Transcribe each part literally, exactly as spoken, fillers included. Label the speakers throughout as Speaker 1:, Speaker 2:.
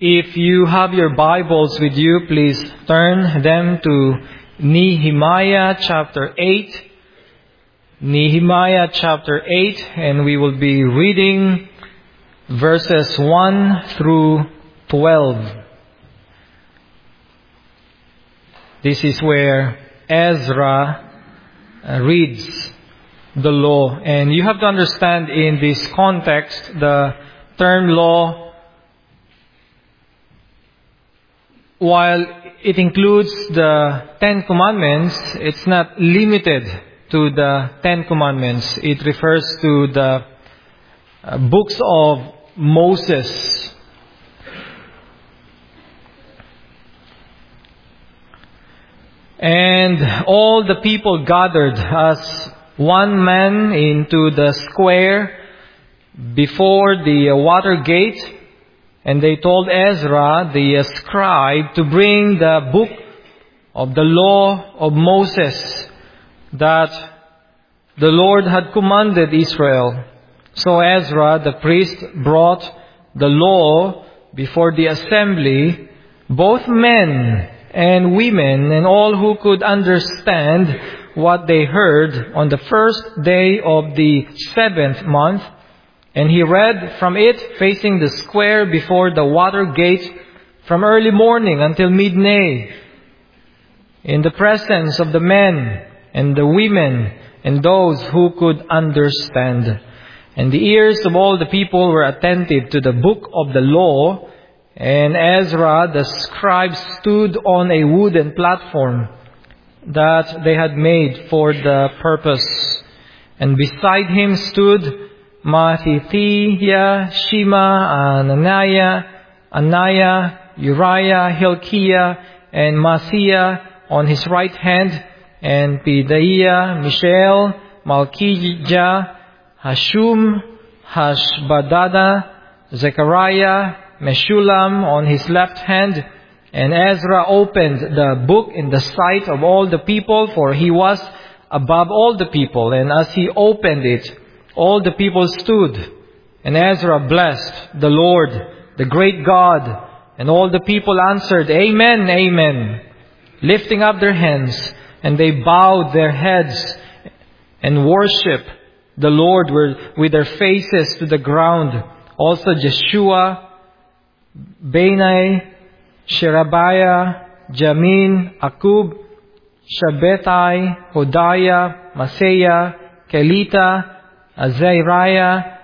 Speaker 1: If you have your Bibles with you, please turn them to Nehemiah chapter eight. Nehemiah chapter eight, and we will be reading verses one through twelve. This is where Ezra reads the law. And you have to understand in this context, the term law, while it includes the Ten Commandments, it's not limited to the Ten Commandments. It refers to the uh, books of Moses. And all the people gathered as one man into the square before the water gate. And they told Ezra, the scribe, to bring the book of the law of Moses that the Lord had commanded Israel. So Ezra, the priest, brought the law before the assembly, both men and women and all who could understand what they heard on the first day of the seventh month. And he read from it facing the square before the water gate from early morning until midday, in the presence of the men and the women and those who could understand. And the ears of all the people were attentive to the book of the law. And Ezra the scribe stood on a wooden platform that they had made for the purpose. And beside him stood Mattithiah, Shema, Ananiah, Ananiah, Uriah, Hilkiah, and Maaseiah on his right hand, and Pedaiah, Mishael, Malchijah, Hashum, Hashbadada, Zechariah, Meshullam on his left hand. And Ezra opened the book in the sight of all the people, for he was above all the people. And as he opened it, all the people stood, and Ezra blessed the Lord, the great God. And all the people answered, Amen, Amen, lifting up their hands. And they bowed their heads and worshiped the Lord with their faces to the ground. Also Jeshua, Bani, Sherebiah, Jamin, Akub, Shabbetai, Hodiah, Maaseiah, Kelita, Azariah,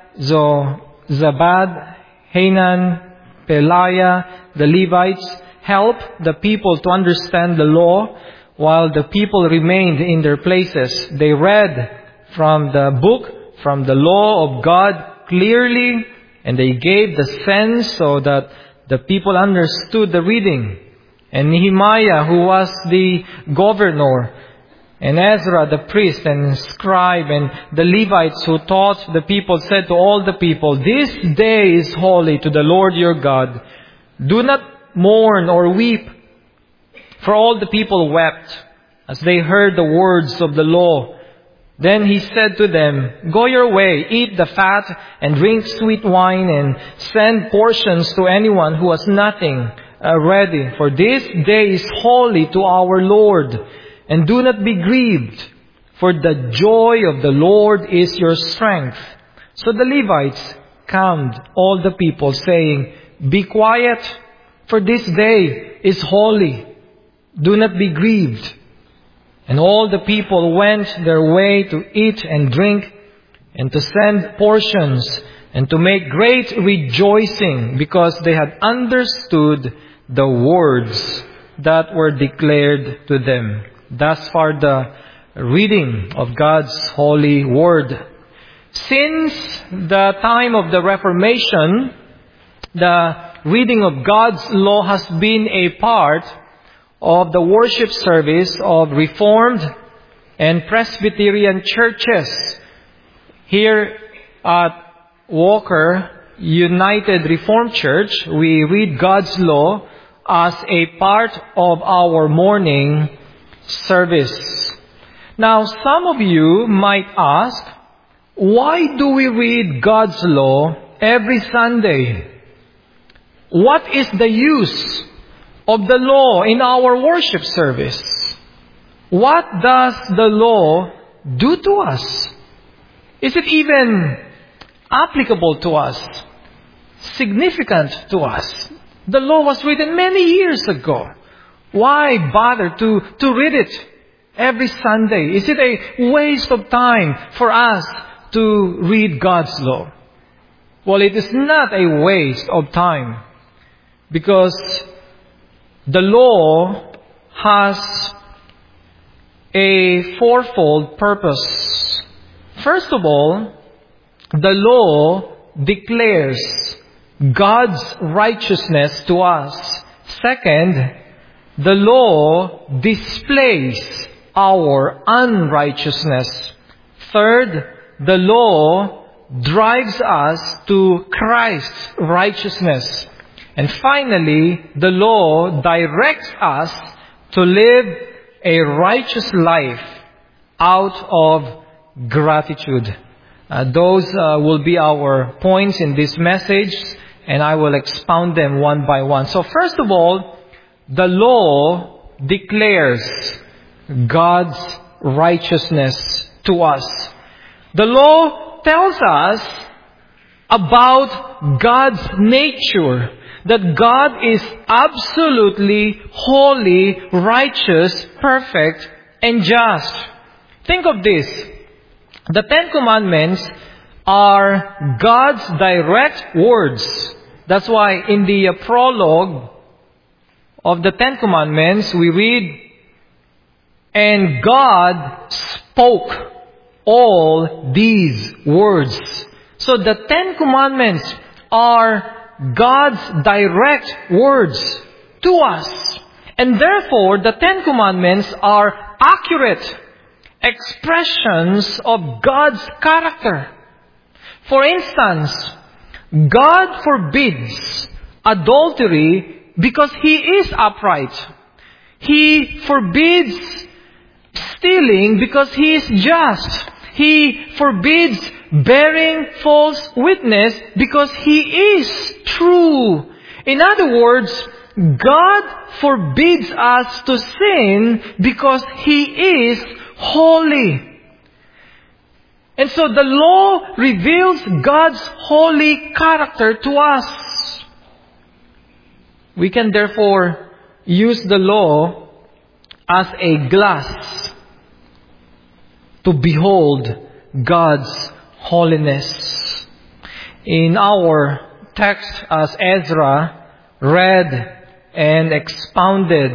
Speaker 1: Zobad, Hanan, Peliah, the Levites, helped the people to understand the law while the people remained in their places. They read from the book, from the law of God clearly, and they gave the sense so that the people understood the reading. And Nehemiah, who was the governor, and Ezra the priest and scribe and the Levites who taught the people said to all the people, This day is holy to the Lord your God. Do not mourn or weep. For all the people wept as they heard the words of the law. Then he said to them, Go your way, eat the fat and drink sweet wine, and send portions to anyone who has nothing uh, ready. For this day is holy to our Lord. And do not be grieved, for the joy of the Lord is your strength. So the Levites calmed all the people, saying, Be quiet, for this day is holy. Do not be grieved. And all the people went their way to eat and drink, and to send portions, and to make great rejoicing, because they had understood the words that were declared to them. Thus far the reading of God's holy word. Since the time of the Reformation, the reading of God's law has been a part of the worship service of Reformed and Presbyterian churches. Here at Walker United Reformed Church, we read God's law as a part of our morning service. Now, some of you might ask, why do we read God's law every Sunday? what is the use of the law in our worship service? What does the law do to us? Is it even applicable to us? Significant to us? The law was written many years ago. Why bother to, to read it every Sunday? Is it a waste of time for us to read God's law? Well, it is not a waste of time, because the law has a fourfold purpose. First of all, the law declares God's righteousness to us. Second, the law displays our unrighteousness. Third, the law drives us to Christ's righteousness. And finally, the law directs us to live a righteous life out of gratitude. Uh, those uh, will be our points in this message, and I will expound them one by one. So first of all, the law declares God's righteousness to us. The law tells us about God's nature, that God is absolutely holy, righteous, perfect, and just. Think of this. The Ten Commandments are God's direct words. That's why in the uh, prologue of the Ten Commandments, we read, "And God spoke all these words." So the Ten Commandments are God's direct words to us. And therefore, the Ten Commandments are accurate expressions of God's character. For instance, God forbids adultery because He is upright. He forbids stealing because He is just. He forbids bearing false witness because He is true. In other words, God forbids us to sin because He is holy. And so the law reveals God's holy character to us. We can therefore use the law as a glass to behold God's holiness. In our text, as Ezra read and expounded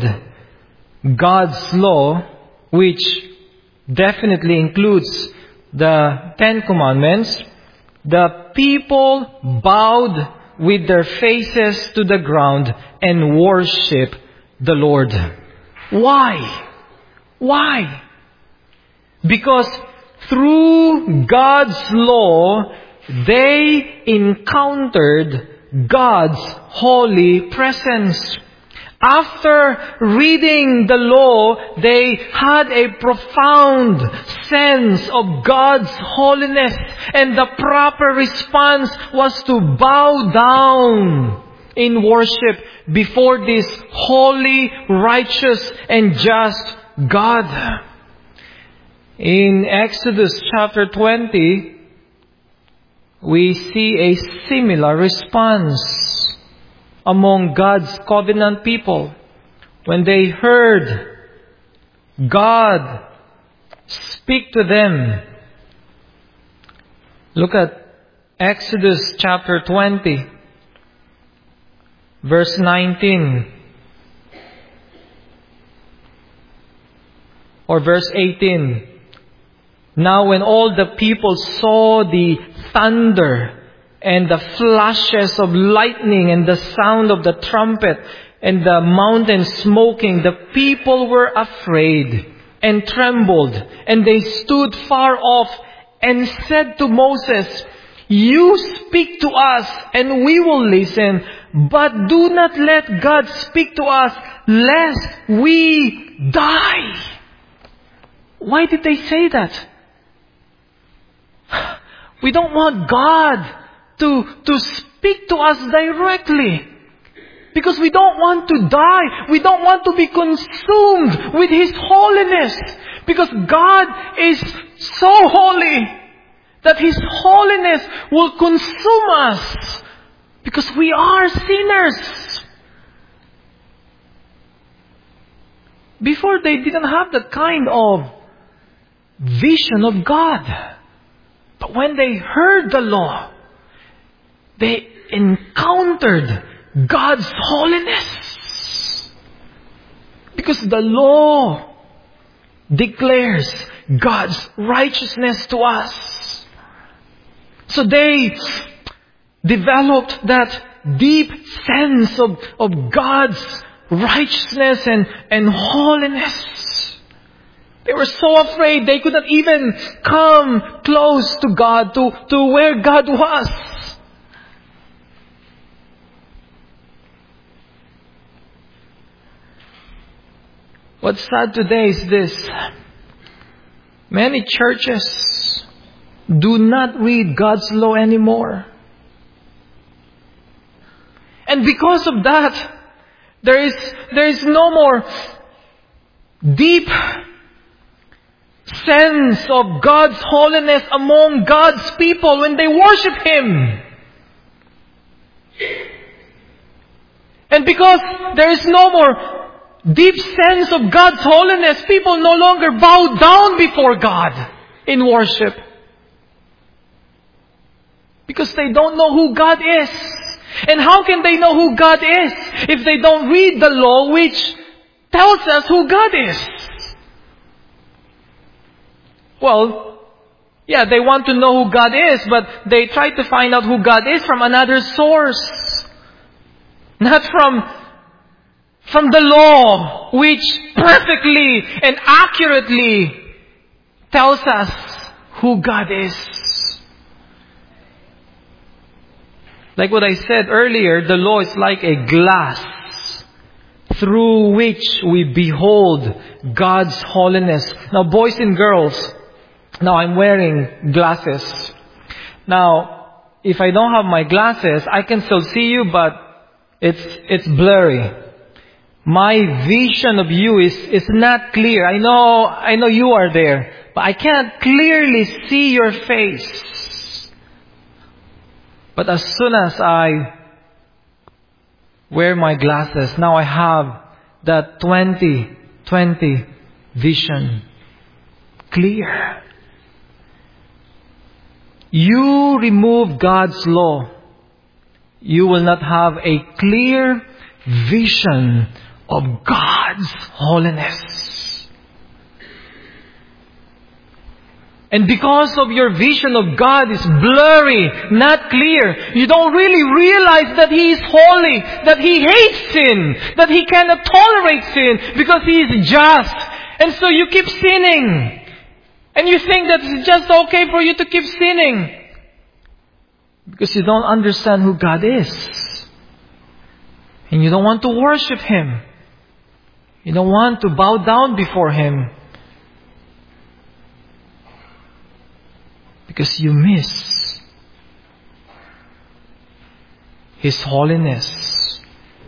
Speaker 1: God's law, which definitely includes the Ten Commandments, the people bowed with their faces to the ground and worship the Lord. Why? Why? Because through God's law, they encountered God's holy presence. After reading the law, they had a profound sense of God's holiness, and the proper response was to bow down in worship before this holy, righteous, and just God. In Exodus chapter twenty, we see a similar response among God's covenant people when they heard God speak to them. Look at Exodus chapter twenty, verse nineteen. Or verse eighteen. Now when all the people saw the thunder and the flashes of lightning and the sound of the trumpet and the mountain smoking, the people were afraid and trembled, and they stood far off and said to Moses, "You speak to us and we will listen, but do not let God speak to us lest we die." Why did they say that? We don't want God to, to speak to us directly. Because we don't want to die. We don't want to be consumed with His holiness. Because God is so holy that His holiness will consume us. Because we are sinners. Before, they didn't have that kind of vision of God. But when they heard the law, they encountered God's holiness. Because the law declares God's righteousness to us. So they developed that deep sense of, of God's righteousness and, and holiness. They were so afraid they could not even come close to God, to, to where God was. What's sad today is this. Many churches do not read God's law anymore. And because of that, there is, there is no more deep sense of God's holiness among God's people when they worship Him. And because there is no more deep sense of God's holiness, people no longer bow down before God in worship. Because they don't know who God is. And how can they know who God is if they don't read the law which tells us who God is? Well, yeah, they want to know who God is, but they try to find out who God is from another source. Not from, from the law, which perfectly and accurately tells us who God is. Like what I said earlier, the law is like a glass through which we behold God's holiness. Now, boys and girls, now I'm wearing glasses. Now, if I don't have my glasses, I can still see you, but it's it's blurry. My vision of you is, is not clear. I know I know you are there, but I can't clearly see your face. But as soon as I wear my glasses, now I have that twenty twenty vision clear. You remove God's law, you will not have a clear vision of God's holiness. And because of your vision of God is blurry, not clear, you don't really realize that He is holy, that He hates sin, that He cannot tolerate sin because He is just. And so you keep sinning. And you think that it's just okay for you to keep sinning. Because you don't understand who God is. And you don't want to worship Him. You don't want to bow down before Him. Because you miss His holiness.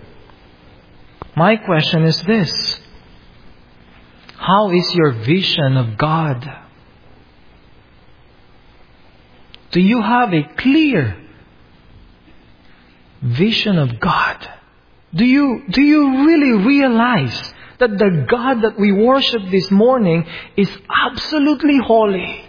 Speaker 1: My question is this. How is your vision of God? Do you have a clear vision of God? Do you, do you really realize that the God that we worship this morning is absolutely holy?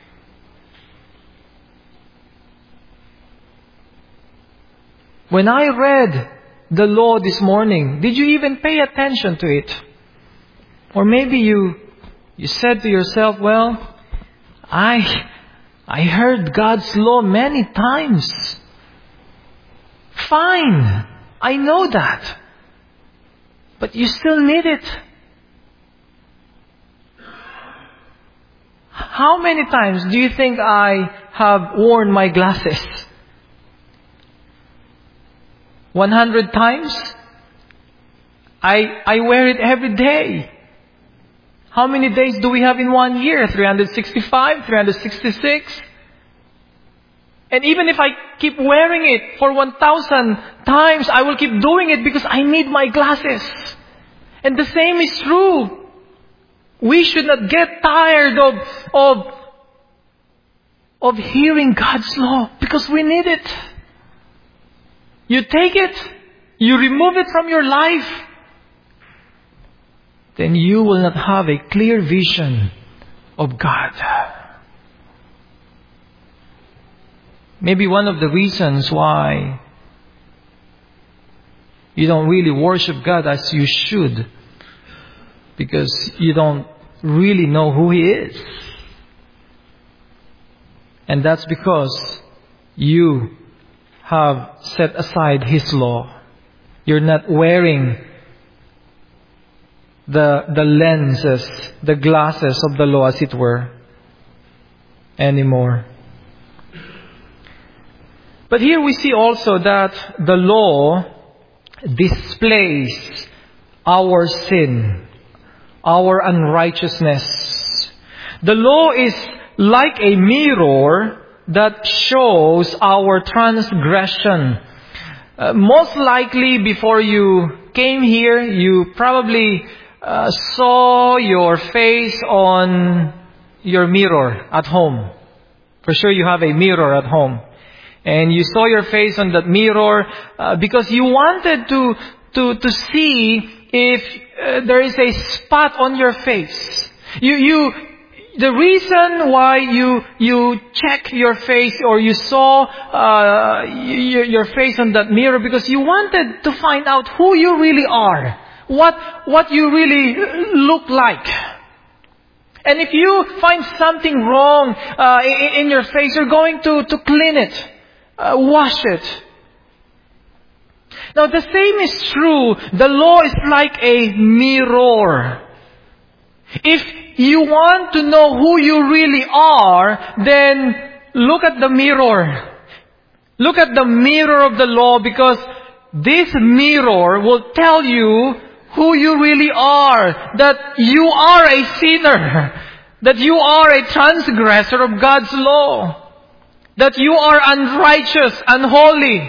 Speaker 1: When I read the law this morning, did you even pay attention to it? Or maybe you you said to yourself, well, I I heard God's law many times. Fine, I know that. But you still need it. How many times do you think I have worn my glasses? One hundred times? I, I wear it every day. How many days do we have in one year? three hundred sixty-five? three hundred sixty-six? And even if I keep wearing it for one thousand times, I will keep doing it because I need my glasses. And the same is true. We should not get tired of, of, of hearing God's law because we need it. You take it, you remove it from your life, then you will not have a clear vision of God. Maybe one of the reasons why you don't really worship God as you should, because you don't really know who He is. And that's because you have set aside His law. You're not wearing the, the lenses, the glasses of the law, as it were, anymore. But here we see also that the law displays our sin, our unrighteousness. The law is like a mirror that shows our transgression. Uh, most likely before you came here, you probably uh, saw your face on your mirror at home. For sure you have a mirror at home. And you saw your face on that mirror uh, because you wanted to to to see if uh, there is a spot on your face. You you the reason why you you check your face or you saw uh, your, your face on that mirror because you wanted to find out who you really are, what what you really look like. And if you find something wrong uh, in, in your face, you're going to to clean it. Uh, wash it. Now the same is true. The law is like a mirror. If you want to know who you really are, then look at the mirror. Look at the mirror of the law, because this mirror will tell you who you really are. That you are a sinner. That you are a transgressor of God's law. That you are unrighteous, unholy.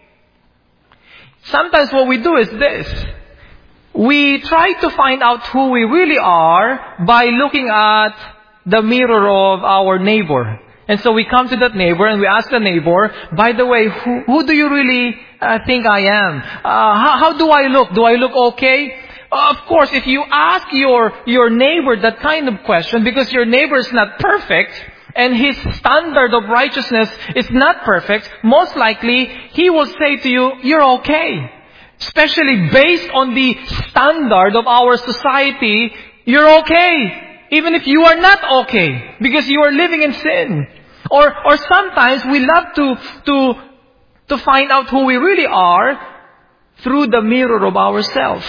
Speaker 1: Sometimes what we do is this. We try to find out who we really are by looking at the mirror of our neighbor. And so we come to that neighbor and we ask the neighbor, by the way, who, who do you really uh, think I am? Uh, how, how do I look? Do I look okay? Uh, of course, if you ask your, your neighbor that kind of question, because your neighbor is not perfect, and his standard of righteousness is not perfect, most likely he will say to you, you're okay. Especially based on the standard of our society, you're okay. Even if you are not okay, because you are living in sin. Or or sometimes we love to to to find out who we really are through the mirror of ourselves.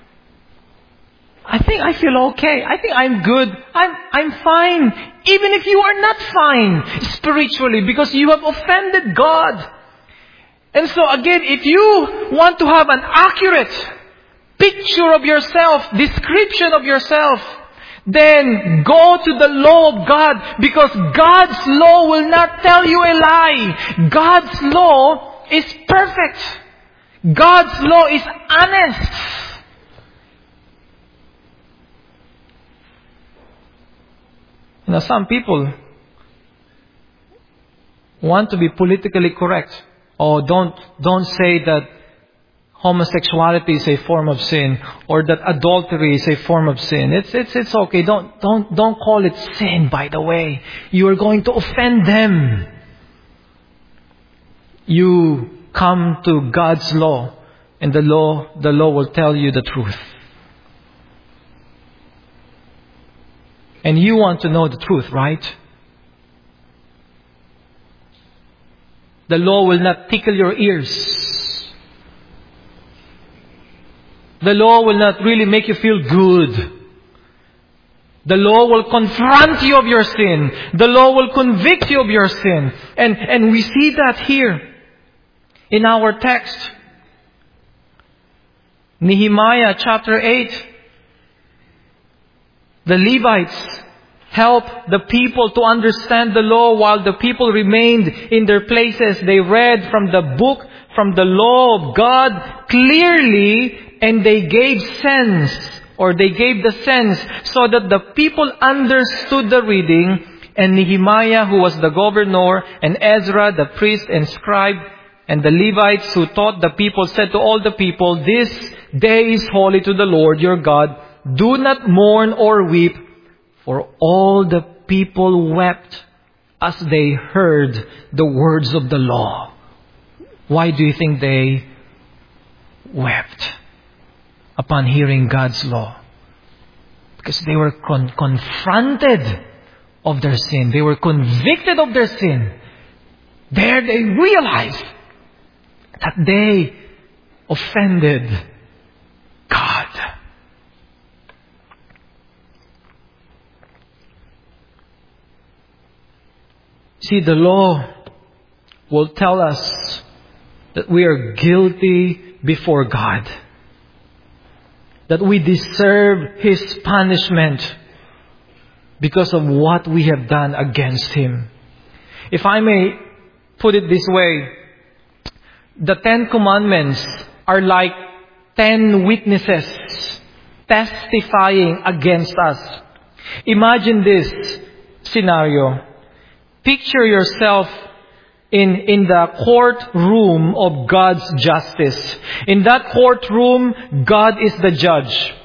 Speaker 1: I think I feel okay. I think I'm good. I'm I'm fine. Even if you are not fine spiritually, because you have offended God. And so again, if you want to have an accurate picture of yourself, description of yourself, then go to the law of God, because God's law will not tell you a lie. God's law is perfect. God's law is honest. Now, some people want to be politically correct. Oh, don't don't say that homosexuality is a form of sin, or that adultery is a form of sin. It's it's it's okay. Don't don't don't call it sin. By the way, you are going to offend them. You come to God's law, and the law the law will tell you the truth. And you want to know the truth, right? The law will not tickle your ears. The law will not really make you feel good. The law will confront you of your sin. The law will convict you of your sin. And, and we see that here in our text. Nehemiah chapter eight. The Levites help the people to understand the law while the people remained in their places. They read from the book, from the law of God clearly, and they gave sense, or they gave the sense so that the people understood the reading. And Nehemiah, who was the governor, and Ezra, the priest and scribe, and the Levites who taught the people, said to all the people, "This day is holy to the Lord your God. Do not mourn or weep." For all the people wept as they heard the words of the law. Why do you think they wept upon hearing God's law? Because they were con- confronted of their sin. They were convicted of their sin. There they realized that they offended God. See, the law will tell us that we are guilty before God, that we deserve His punishment because of what we have done against Him. If I may put it this way, the Ten Commandments are like ten witnesses testifying against us. Imagine this scenario. Picture yourself in, in the courtroom of God's justice. In that courtroom, God is the judge.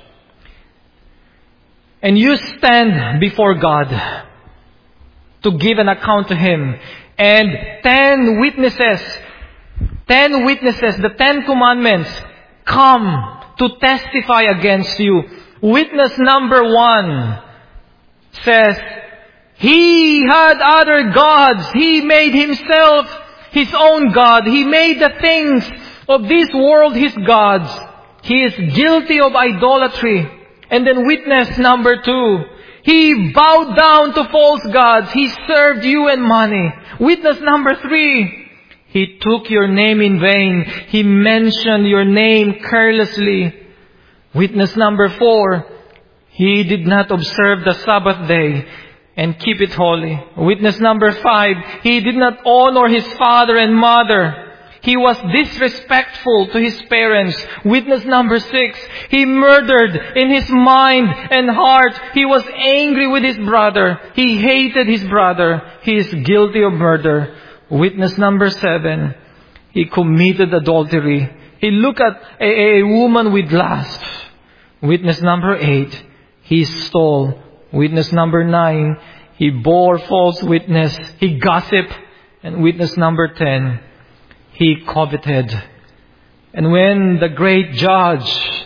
Speaker 1: And you stand before God to give an account to Him. And ten witnesses, ten witnesses, the Ten Commandments, come to testify against you. Witness number one says, he had other gods. He made himself his own God. He made the things of this world his gods. He is guilty of idolatry. And then witness number two, he bowed down to false gods. He served you and money. Witness number three, he took your name in vain. He mentioned your name carelessly. Witness number four, he did not observe the Sabbath day and keep it holy. Witness number five, he did not honor his father and mother. He was disrespectful to his parents. Witness number six, he murdered in his mind and heart. He was angry with his brother. He hated his brother. He is guilty of murder. Witness number seven, he committed adultery. He looked at a, a woman with lust. Witness number eight, he stole. Witness number nine, he bore false witness. He gossiped. And witness number ten, he coveted. And when the great judge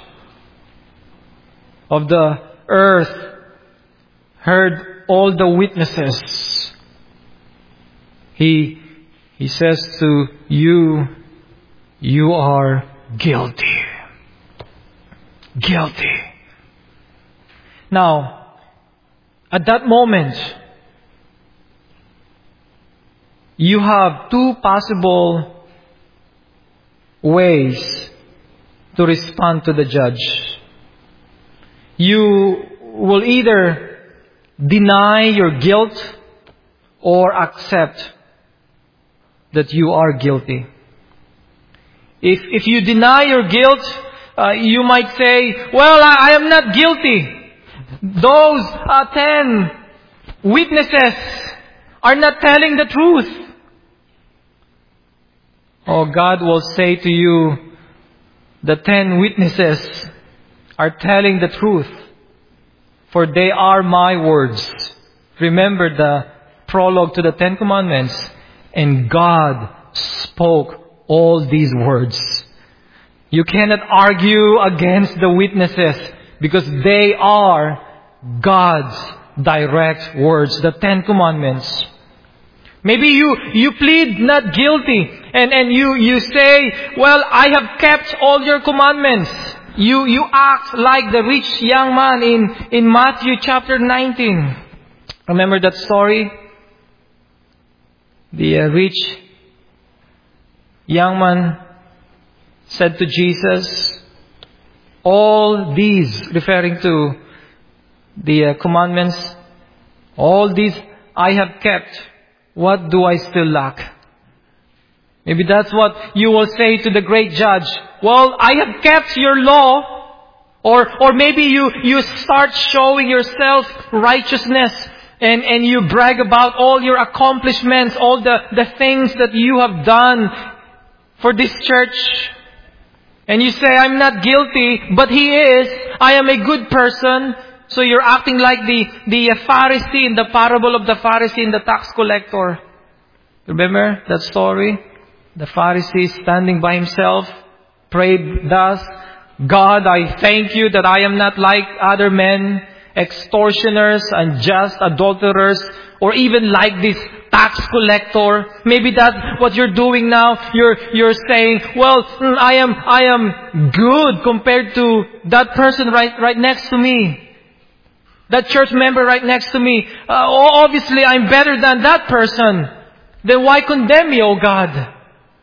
Speaker 1: of the earth heard all the witnesses, he, he says to you, you are guilty. Guilty. Now, at that moment, you have two possible ways to respond to the judge. You will either deny your guilt or accept that you are guilty. If, if you deny your guilt, uh, you might say, well, I, I am not guilty. Those uh, ten witnesses are not telling the truth. Oh, God will say to you, the ten witnesses are telling the truth, for they are my words. Remember the prologue to the Ten Commandments. And God spoke all these words. You cannot argue against the witnesses because they are God's direct words, the Ten Commandments. Maybe you, you plead not guilty and, and you, you say, well, I have kept all your commandments. You, you act like the rich young man in, in Matthew chapter nineteen. Remember that story? The uh, rich young man said to Jesus, all these, referring to the uh, commandments, All these I have kept. What do I still lack? Maybe that's what you will say to the great judge. Well, I have kept your law. Or, or maybe you, you start showing yourself righteousness and, and you brag about all your accomplishments, all the, the things that you have done for this church. And you say, I'm not guilty, but he is. I am a good person. So you're acting like the, the Pharisee in the parable of the Pharisee and the tax collector. Remember that story? The Pharisee standing by himself, prayed thus, God, I thank you that I am not like other men, extortioners, unjust, adulterers, or even like this tax collector. Maybe that's what you're doing now. You're you're saying, well, I am I am good compared to that person right right next to me, that church member right next to me. Uh, obviously, I'm better than that person. Then why condemn me, oh God?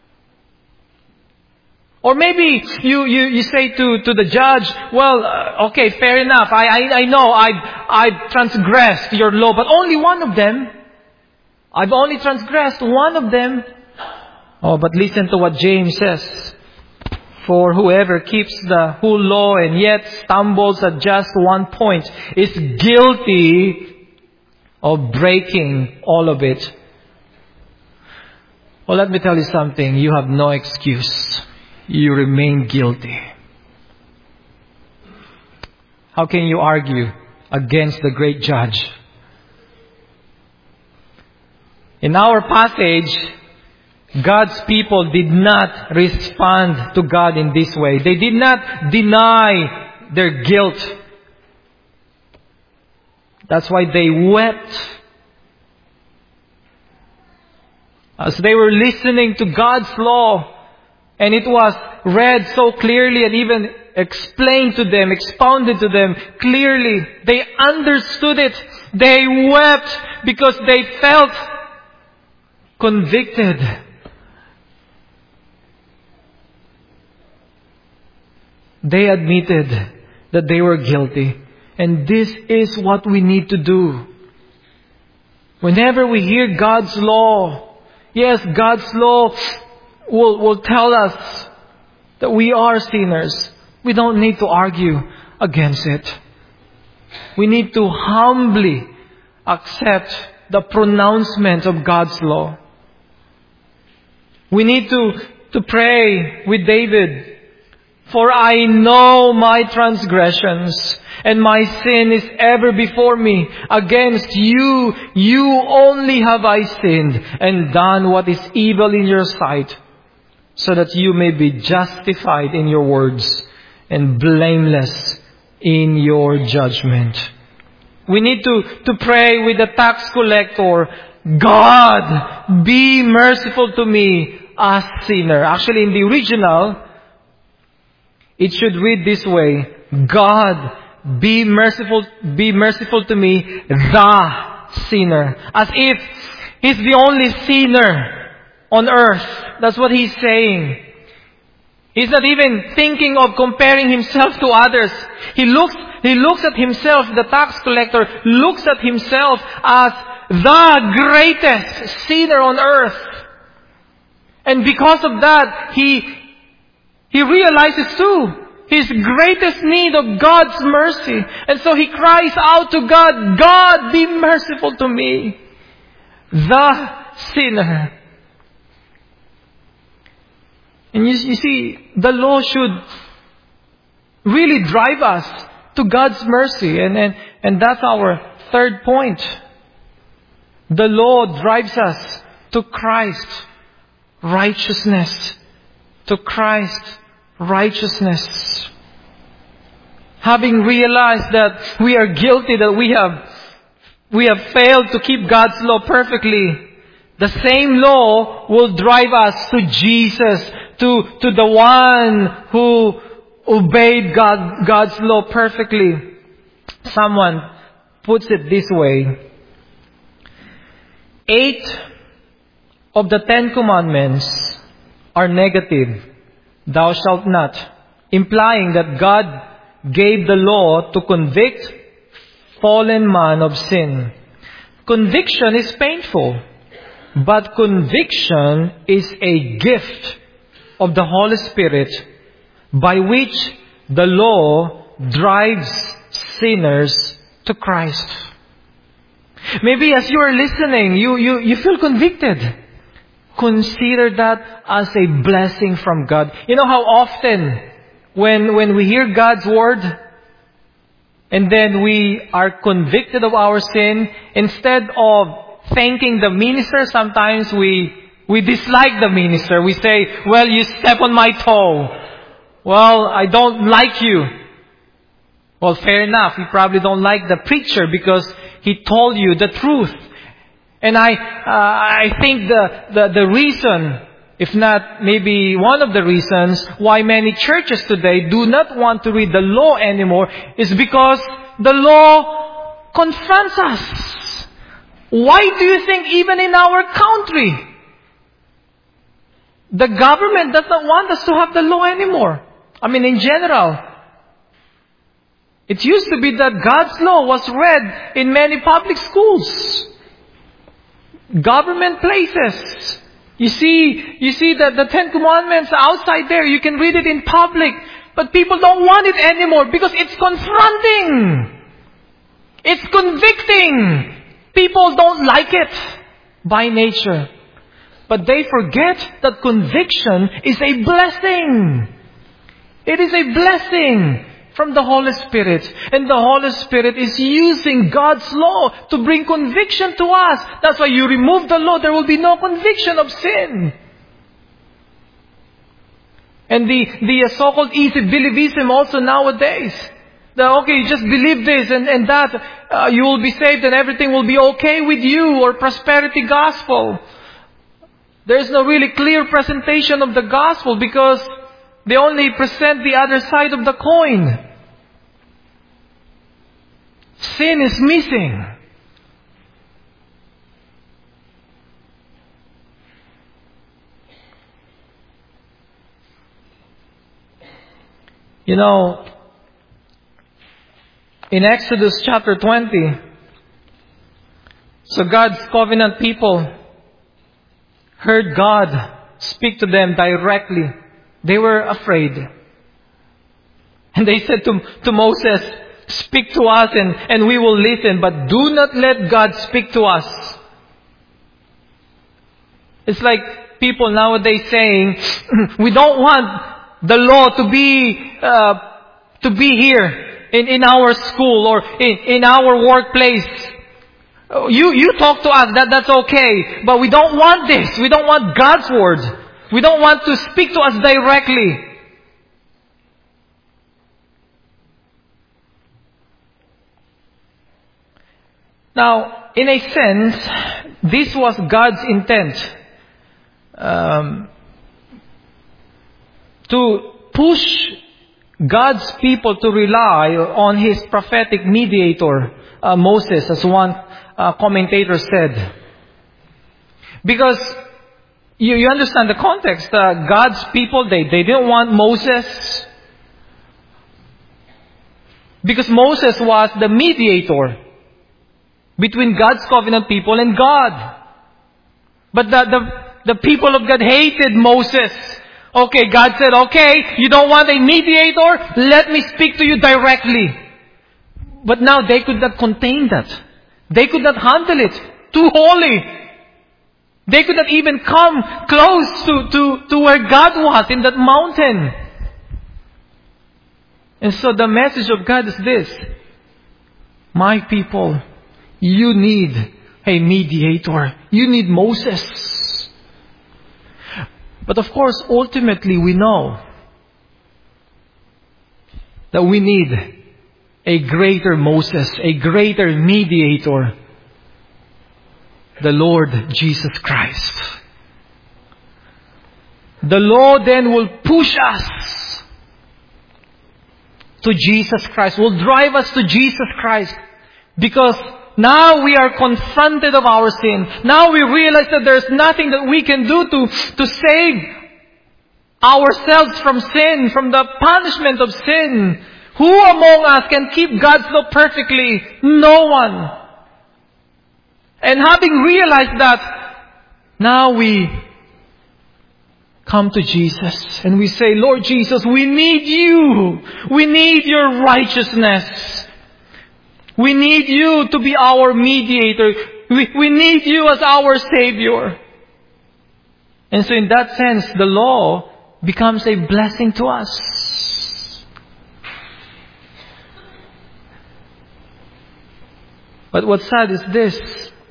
Speaker 1: Or maybe you, you, you say to, to the judge, well, uh, okay, fair enough. I, I, I know I've, I've transgressed your law, but only one of them. I've only transgressed one of them. Oh, but listen to what James says. For whoever keeps the whole law and yet stumbles at just one point is guilty of breaking all of it. Well, let me tell you something. You have no excuse. You remain guilty. How can you argue against the great judge? In our passage, God's people did not respond to God in this way. They did not deny their guilt. That's why they wept. As they were listening to God's law, and it was read so clearly and even explained to them, expounded to them clearly. They understood it. They wept because they felt convicted. They admitted that they were guilty. And this is what we need to do. Whenever we hear God's law, yes, God's law Will, will tell us that we are sinners. We don't need to argue against it. We need to humbly accept the pronouncement of God's law. We need to, to pray with David. For I know my transgressions, and my sin is ever before me. Against you, you only have I sinned, and done what is evil in your sight, so that you may be justified in your words and blameless in your judgment. We need to, to pray with the tax collector, God, be merciful to me, a sinner. Actually, in the original, it should read this way, God, be merciful, be merciful to me, the sinner. As if He's the only sinner on earth. That's what He's saying. He's not even thinking of comparing Himself to others. He looks, he looks at Himself, the tax collector looks at himself as the greatest sinner on earth. And because of that, he, he realizes too his greatest need of God's mercy. And so he cries out to God, God, be merciful to me, the sinner. And you, you see, the law should really drive us to God's mercy. And, and, and that's our third point. The law drives us to Christ righteousness. To Christ righteousness. Having realized that we are guilty, that we have, we have failed to keep God's law perfectly, the same law will drive us to Jesus, to, to the one who obeyed God, God's law perfectly. Someone puts it this way. Eight of the Ten Commandments are negative. Thou shalt not. Implying that God gave the law to convict fallen man of sin. conviction is painful. But conviction is a gift of the Holy Spirit by which the law drives sinners to Christ. Maybe as you are listening, you, you, you feel convicted. Consider that as a blessing from God. You know how often when, when we hear God's Word and then we are convicted of our sin, instead of thanking the minister, sometimes we we dislike the minister. We say, well, you step on my toe. Well, I don't like you. Well, fair enough. You probably don't like the preacher because he told you the truth. And I uh, I think the, the, the reason, if not maybe one of the reasons why many churches today do not want to read the law anymore is because the law confronts us. Why do you think even in our country, the government does not want us to have the law anymore? I mean, in general. It used to be that God's law was read in many public schools, government places. You see, you see that the Ten Commandments outside there, you can read it in public. But people don't want it anymore because it's confronting. It's convicting. People don't like it by nature. But they forget that conviction is a blessing. It is a blessing from the Holy Spirit. And the Holy Spirit is using God's law to bring conviction to us. That's why you remove the law, there will be no conviction of sin. And the, the so-called easy believism also nowadays. That, okay, you just believe this and, and that, uh, you will be saved and everything will be okay with you, or prosperity gospel. There is no really clear presentation of the gospel because they only present the other side of the coin. Sin is missing. You know, in Exodus chapter twenty, so God's covenant people heard God speak to them directly. They were afraid. And they said to, to Moses, speak to us and, and we will listen, but do not let God speak to us. It's like people nowadays saying, we don't want the law to be uh, to be here. In, in our school or in, in our workplace. You, you talk to us, that, that's okay. But we don't want this. We don't want God's word. We don't want to speak to us directly. Now, in a sense, this was God's intent. Um, to push God's people to rely on His prophetic mediator, uh, Moses, as one uh, commentator said. Because you, you understand the context. Uh, God's people, they, they didn't want Moses. Because Moses was the mediator between God's covenant people and God. But the, the, the people of God hated Moses. Okay, God said, okay, you don't want a mediator? Let me speak to you directly. But now they could not contain that. They could not handle it. Too holy. They could not even come close to, to, to where God was in that mountain. And so the message of God is this. My people, you need a mediator. You need Moses. But of course, ultimately we know that we need a greater Moses, a greater mediator, the Lord Jesus Christ. The law then will push us to Jesus Christ, will drive us to Jesus Christ, because now we are confronted of our sin. Now we realize that there's nothing that we can do to, to save ourselves from sin, from the punishment of sin. Who among us can keep God's law perfectly? No one. And having realized that, now we come to Jesus and we say, Lord Jesus, we need You. We need Your righteousness. We need You to be our mediator. We, we need You as our Savior. And so in that sense, the law becomes a blessing to us. But what's sad is this.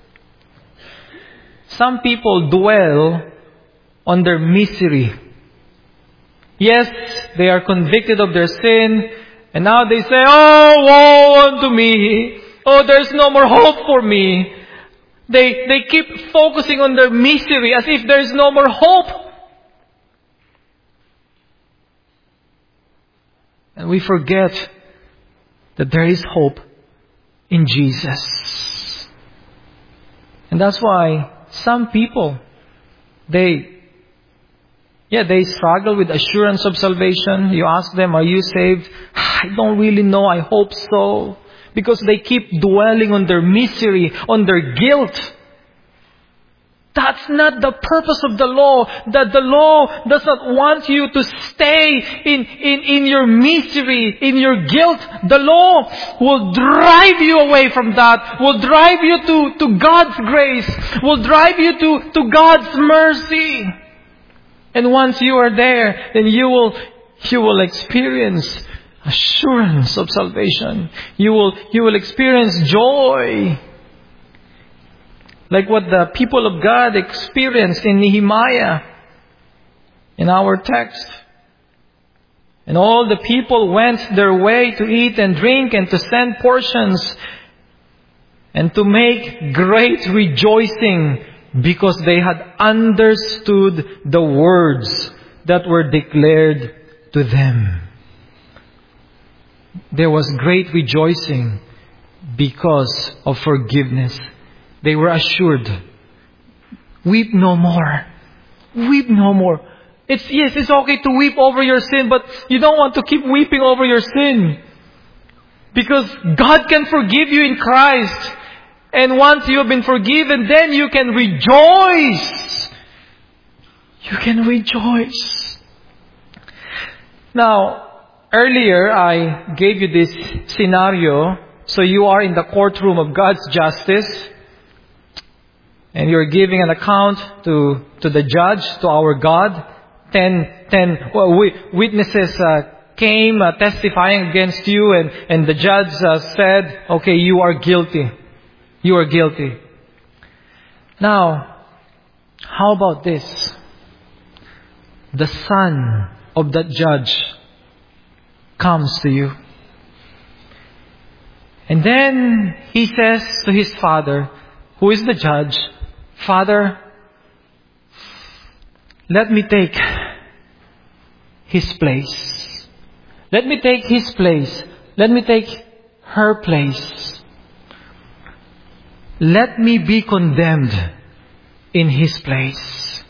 Speaker 1: Some people dwell on their misery. Yes, they are convicted of their sin, and now they say, oh, woe unto me. Oh, there's no more hope for me. They, they keep focusing on their misery as if there's no more hope. And we forget that there is hope in Jesus. And that's why some people, they, yeah, they struggle with assurance of salvation. You ask them, are you saved? I don't really know. I hope so. Because they keep dwelling on their misery, on their guilt. That's not the purpose of the law. That the law does not want you to stay in, in, in your misery, in your guilt. The law will drive you away from that. Will drive you to, to God's grace. Will drive you to, to God's mercy. And once you are there, then you will, you will experience assurance of salvation. You will, you will experience joy. Like what the people of God experienced in Nehemiah, in our text. And all the people went their way to eat and drink and to send portions and to make great rejoicing because they had understood the words that were declared to them. There was great rejoicing because of forgiveness. They were assured, weep no more. Weep no more. It's, yes, it's okay to weep over your sin, but you don't want to keep weeping over your sin. Because God can forgive you in Christ. And once you have been forgiven, then you can rejoice. You can rejoice. Now, earlier I gave you this scenario. So you are in the courtroom of God's justice. And you're giving an account to, to the judge, to our God. Ten, ten well, witnesses uh, came uh, testifying against you, and, and the judge uh, said, okay, you are guilty. You are guilty. Now, how about this? The son of that judge comes to you. And then he says to his father, who is the judge, Father, let me take his place. Let me take his place. Let me take her place. Let me be condemned in his place,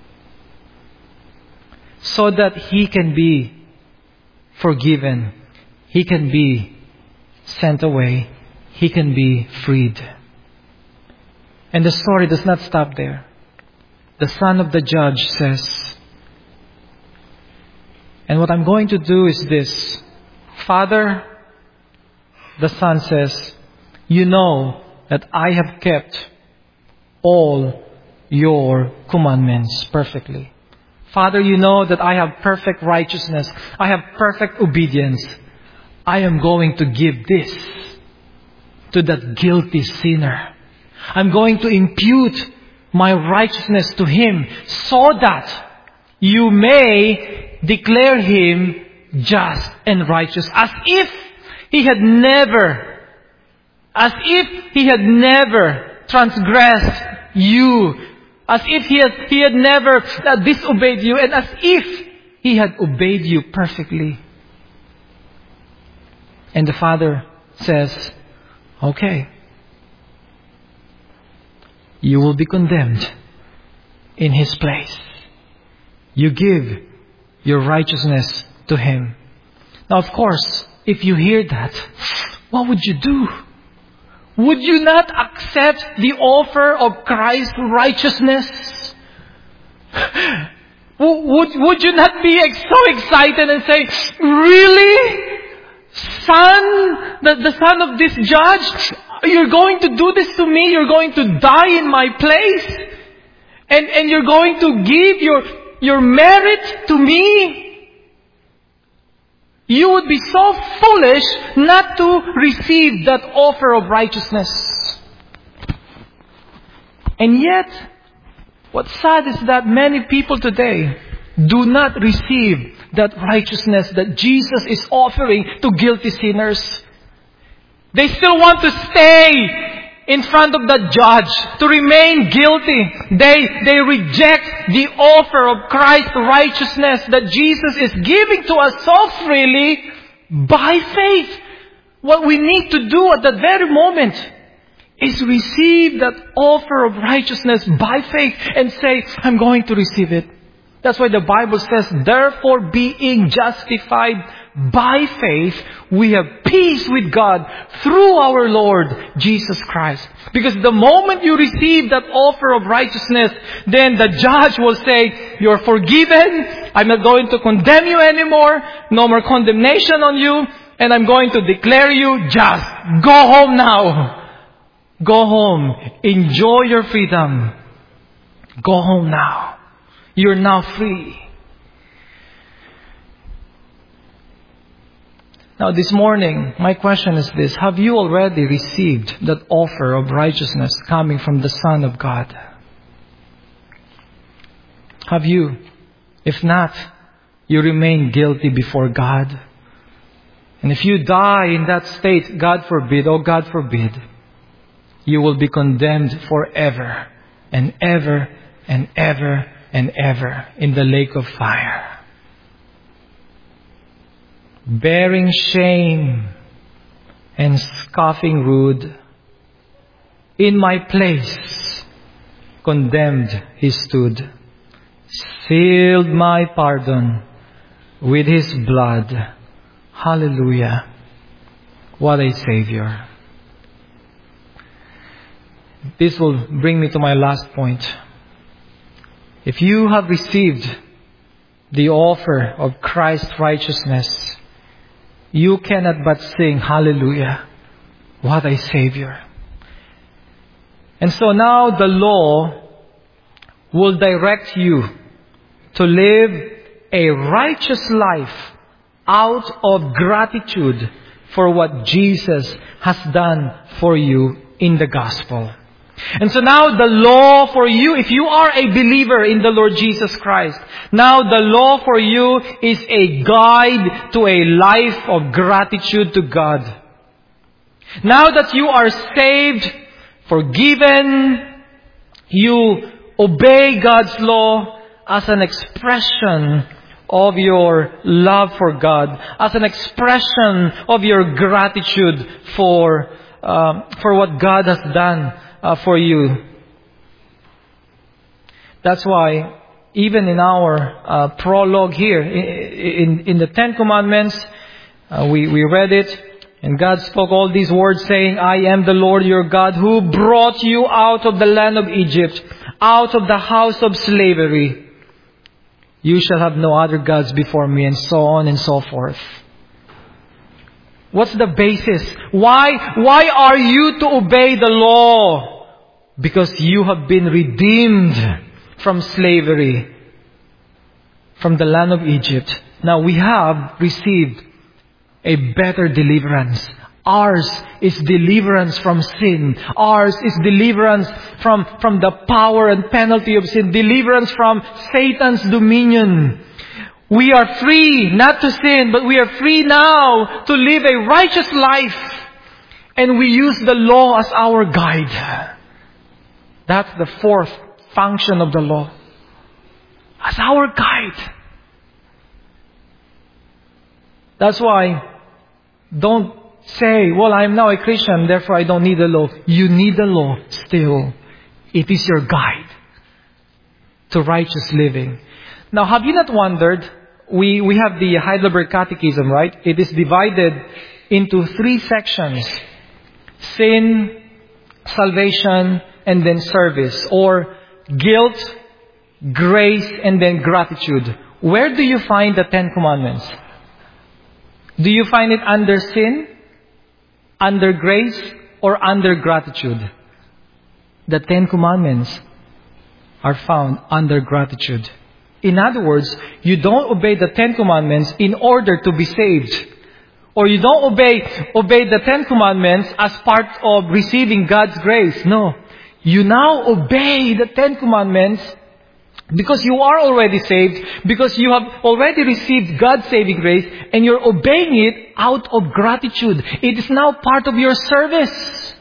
Speaker 1: so that he can be forgiven. He can be sent away. He can be freed. And the story does not stop there. The son of the judge says, and what I'm going to do is this. Father, the son says, you know that I have kept all your commandments perfectly. Father, you know that I have perfect righteousness. I have perfect obedience. I am going to give this to that guilty sinner. I'm going to impute my righteousness to him so that you may declare him just and righteous, as if he had never, as if he had never transgressed you, as if he had, he had never uh, disobeyed you, and as if he had obeyed you perfectly. And the father says, okay, you will be condemned in his place. You give your righteousness to him. Now, of course, if you hear that, what would you do? would you not accept the offer of Christ's righteousness? Would, would you not be so excited and say, really? Son, the, the son of this judge, you're going to do this to me? You're going to die in my place? And, and you're going to give your, your merit to me? You would be so foolish not to receive that offer of righteousness. And yet, what's sad is that many people today do not receive that righteousness that Jesus is offering to guilty sinners. They still want to stay in front of the judge, to remain guilty. They, they reject the offer of Christ's righteousness that Jesus is giving to us so freely by faith. What we need to do at that very moment is receive that offer of righteousness by faith and say, I'm going to receive it. That's why the Bible says, therefore being justified by faith, we have peace with God through our Lord Jesus Christ. Because the moment you receive that offer of righteousness, then the judge will say, you're forgiven, I'm not going to condemn you anymore, no more condemnation on you, and I'm going to declare you just. Go home now. Go home. Enjoy your freedom. Go home now. You're now free. Now this morning, my question is this. Have you already received that offer of righteousness coming from the Son of God? Have you? If not, you remain guilty before God. And if you die in that state, God forbid, oh God forbid, you will be condemned forever and ever and ever and ever in the lake of fire. Bearing shame and scoffing rude, in my place condemned he stood, sealed my pardon with his blood. Hallelujah. What a Savior. This will bring me to my last point. If you have received the offer of Christ's righteousness, you cannot but sing, hallelujah, what a Savior. And so now the law will direct you to live a righteous life out of gratitude for what Jesus has done for you in the gospel. And so now the law for you, if you are a believer in the Lord Jesus Christ, now the law for you is a guide to a life of gratitude to God. Now that you are saved, forgiven, you obey God's law as an expression of your love for God, as an expression of your gratitude for um, for what God has done uh, for you. That's why even in our uh, prologue here, in, in, in the Ten Commandments, uh, we, we read it, and God spoke all these words saying, I am the Lord your God who brought you out of the land of Egypt, out of the house of slavery. You shall have no other gods before me, and so on and so forth. What's the basis? Why, why are you to obey the law? Because you have been redeemed from slavery, from the land of Egypt. Now we have received a better deliverance. Ours is deliverance from sin. Ours is deliverance from, from the power and penalty of sin. Deliverance from Satan's dominion. We are free not to sin, but we are free now to live a righteous life. And we use the law as our guide. That's the fourth function of the law. As our guide. That's why don't say, well, I am now a Christian, therefore I don't need the law. You need the law still. It is your guide to righteous living. Now, have you not wondered, we, we have the Heidelberg Catechism, right? It is divided into three sections. Sin, salvation, and then service. Or guilt, grace, and then gratitude. Where do you find the Ten Commandments? Do you find it under sin, under grace, or under gratitude? The Ten Commandments are found under gratitude. In other words, you don't obey the Ten Commandments in order to be saved. Or you don't obey, obey the Ten Commandments as part of receiving God's grace. No. You now obey the Ten Commandments because you are already saved, because you have already received God's saving grace, and you're obeying it out of gratitude. It is now part of your service.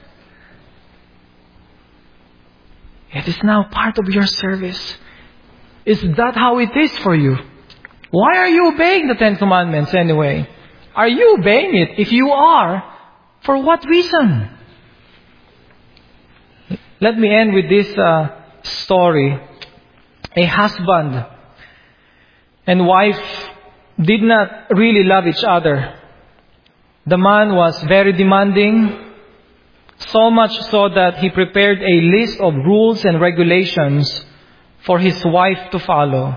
Speaker 1: It is now part of your service. Is that how it is for you? Why are you obeying the Ten Commandments anyway? Are you obeying it? If you are, for what reason? Let me end with this uh, story. A husband and wife did not really love each other. The man was very demanding, so much so that he prepared a list of rules and regulations for his wife to follow.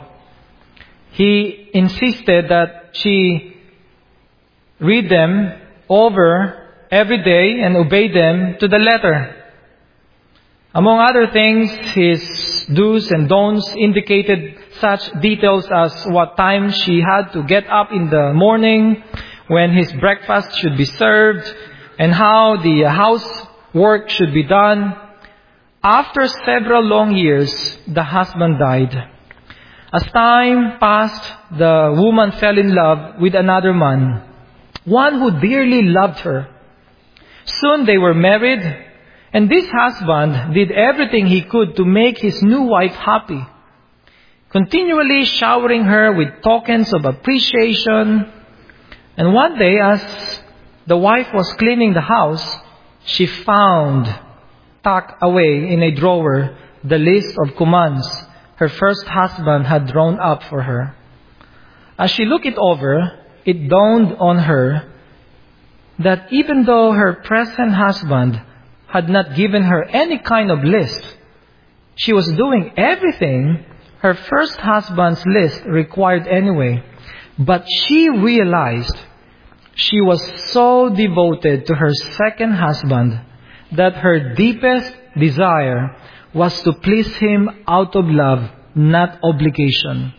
Speaker 1: He insisted that she read them over every day and obey them to the letter. Among other things, his do's and don'ts indicated such details as what time she had to get up in the morning, when his breakfast should be served, and how the housework should be done. After several long years, the husband died. As time passed, the woman fell in love with another man, one who dearly loved her. Soon they were married, and this husband did everything he could to make his new wife happy, continually showering her with tokens of appreciation. And one day, as the wife was cleaning the house, she found, tucked away in a drawer, the list of commands her first husband had drawn up for her. As she looked it over, it dawned on her that even though her present husband had not given her any kind of list, she was doing everything her first husband's list required anyway. But she realized she was so devoted to her second husband that her deepest desire was to please him out of love, not obligation.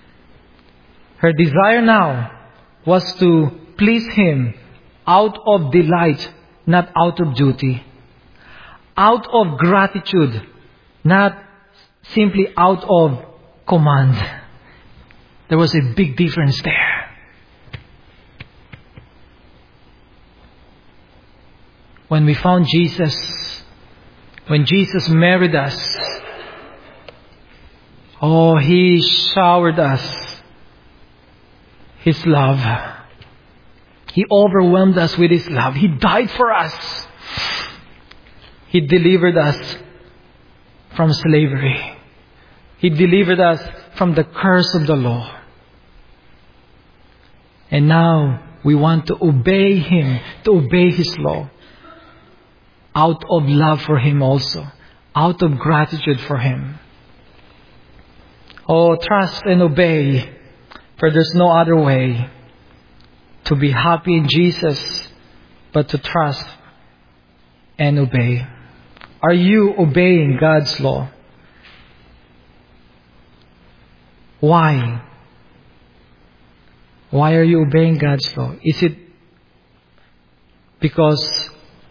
Speaker 1: Her desire now was to please him out of delight, not out of duty. Out of gratitude, not simply out of command. There was a big difference there. When we found Jesus, when Jesus married us, oh, He showered us His love. He overwhelmed us with His love. He died for us. He delivered us from slavery. He delivered us from the curse of the law. And now we want to obey Him, to obey His law. Out of love for Him also. Out of gratitude for Him. Oh, trust and obey. For there's no other way to be happy in Jesus but to trust and obey. Are you obeying God's law? Why? Why are you obeying God's law? Is it because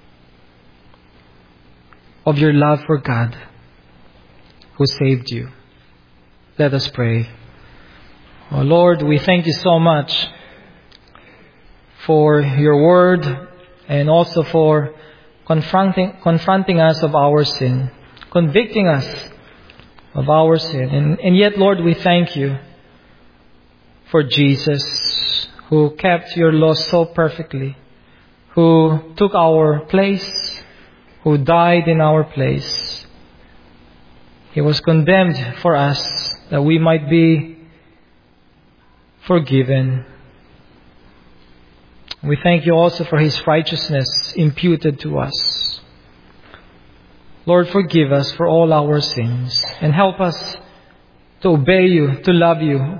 Speaker 1: of your love for God who saved you? Let us pray. Oh Lord, we thank You so much for Your word and also for confronting confronting us of our sin, convicting us of our sin. And, and yet, Lord, we thank You for Jesus, who kept Your law so perfectly, who took our place, who died in our place. He was condemned for us that we might be forgiven. We thank You also for His righteousness imputed to us. Lord, forgive us for all our sins and help us to obey You, to love You,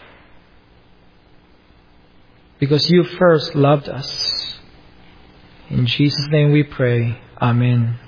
Speaker 1: because You first loved us. In Jesus' name we pray. Amen.